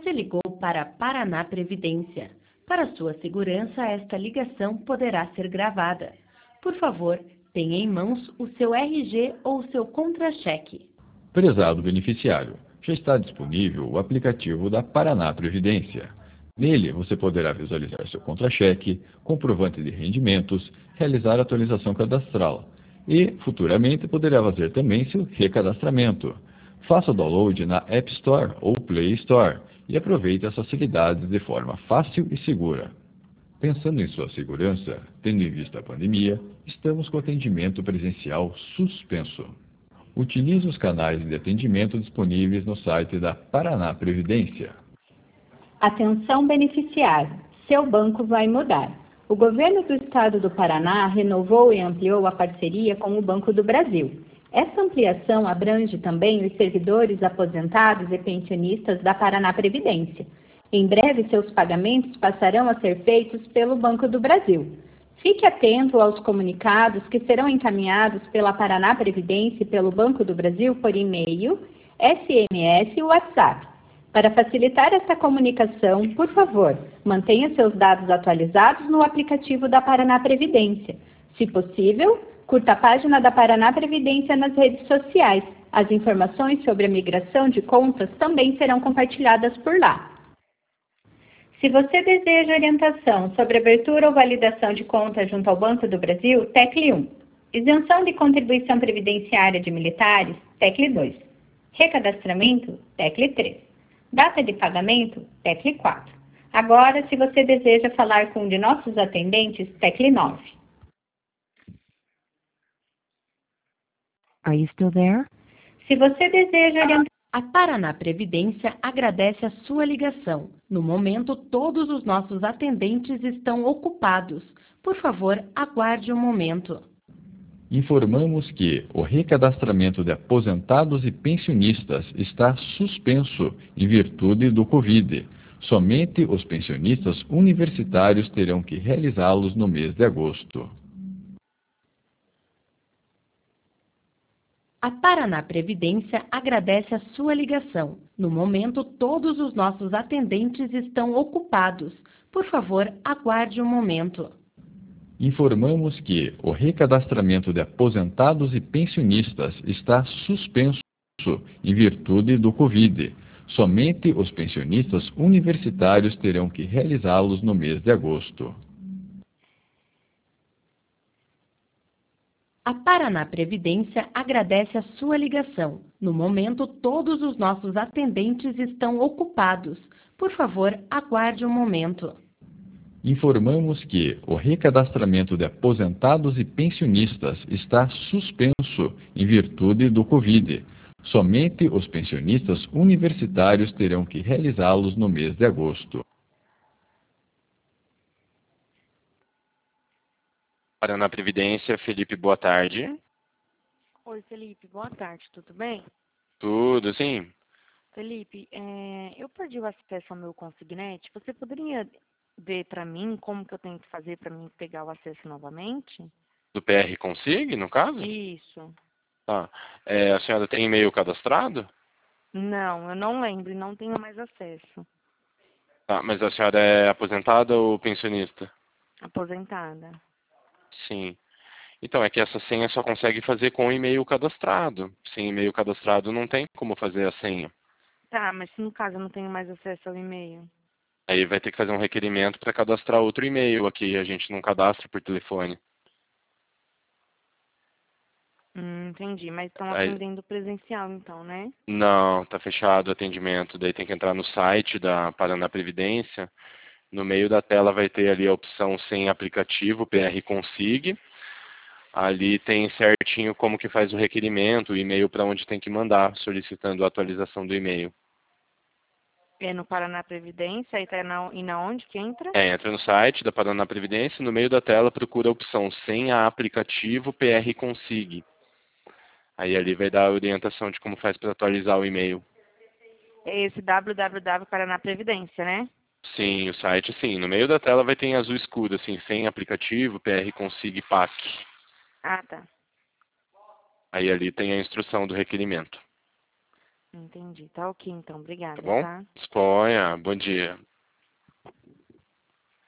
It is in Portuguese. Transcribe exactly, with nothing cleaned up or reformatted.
Você ligou para Paraná Previdência. Para sua segurança, esta ligação poderá ser gravada. Por favor, tenha em mãos o seu R G ou o seu contra-cheque. Prezado beneficiário, já está disponível o aplicativo da Paraná Previdência. Nele, você poderá visualizar seu contra-cheque, comprovante de rendimentos, realizar atualização cadastral e, futuramente, poderá fazer também seu recadastramento. Faça o download na App Store ou Play Store e aproveite as facilidades de forma fácil e segura. Pensando em sua segurança, tendo em vista a pandemia, estamos com o atendimento presencial suspenso. Utilize os canais de atendimento disponíveis no site da Paraná Previdência. Atenção beneficiário, seu banco vai mudar. O governo do estado do Paraná renovou e ampliou a parceria com o Banco do Brasil. Essa ampliação abrange também os servidores aposentados e pensionistas da Paraná Previdência. Em breve, seus pagamentos passarão a ser feitos pelo Banco do Brasil. Fique atento aos comunicados que serão encaminhados pela Paraná Previdência e pelo Banco do Brasil por e-mail, S M S e WhatsApp. Para facilitar essa comunicação, por favor, mantenha seus dados atualizados no aplicativo da Paraná Previdência. Se possível, curta a página da Paraná Previdência nas redes sociais. As informações sobre a migração de contas também serão compartilhadas por lá. Se você deseja orientação sobre abertura ou validação de conta junto ao Banco do Brasil, tecle um. Isenção de contribuição previdenciária de militares, tecle dois. Recadastramento, tecle três. Data de pagamento, tecle quatro. Agora, se você deseja falar com um de nossos atendentes, tecle nove. Are you still there? Se você deseja orientação... A Paraná Previdência agradece a sua ligação. No momento, todos os nossos atendentes estão ocupados. Por favor, aguarde um momento. Informamos que o recadastramento de aposentados e pensionistas está suspenso em virtude do Covid. Somente os pensionistas universitários terão que realizá-los no mês de agosto. A Paraná Previdência agradece a sua ligação. No momento, todos os nossos atendentes estão ocupados. Por favor, aguarde um momento. Informamos que o recadastramento de aposentados e pensionistas está suspenso em virtude do Covid. Somente os pensionistas universitários terão que realizá-los no mês de agosto. A Paraná Previdência agradece a sua ligação. No momento, todos os nossos atendentes estão ocupados. Por favor, aguarde um momento. Informamos que o recadastramento de aposentados e pensionistas está suspenso em virtude do Covid. Somente os pensionistas universitários terão que realizá-los no mês de agosto. Paraná Previdência, Felipe, boa tarde. Oi, Felipe, boa tarde, tudo bem? Tudo, sim. Felipe, é, eu perdi o acesso ao meu consignete. Você poderia ver para mim como que eu tenho que fazer para mim pegar o acesso novamente? Do P R Consig, no caso? Isso. Tá. É, a senhora tem e-mail cadastrado? Não, eu não lembro e não tenho mais acesso. Tá, mas a senhora é aposentada ou pensionista? Aposentada. Sim. Então, é que essa senha só consegue fazer com e-mail cadastrado. Sem e-mail cadastrado não tem como fazer a senha. Tá, mas se no caso eu não tenho mais acesso ao e-mail? Aí vai ter que fazer um requerimento para cadastrar outro e-mail aqui. A gente não cadastra por telefone. Hum, entendi, mas estão Aí... atendendo presencial então, né? Não, tá fechado o atendimento. Daí tem que entrar no site da Paraná Previdência. No meio da tela vai ter ali a opção sem aplicativo, P R Consig. Ali tem certinho como que faz o requerimento, o e-mail para onde tem que mandar, solicitando a atualização do e-mail. É no Paraná Previdência, e, tá na, e na onde que entra? É, entra no site da Paraná Previdência, no meio da tela procura a opção sem aplicativo, P R Consig. Aí ali vai dar a orientação de como faz para atualizar o e-mail. É esse www Paraná Previdência, né? Sim, o site sim. No meio da tela vai ter em azul escuro, assim, sem aplicativo, P R Consig P A C. Ah, tá. Aí ali tem a instrução do requerimento. Entendi. Tá ok, então. Obrigada, Tá bom? tá? Disponha. Bom dia.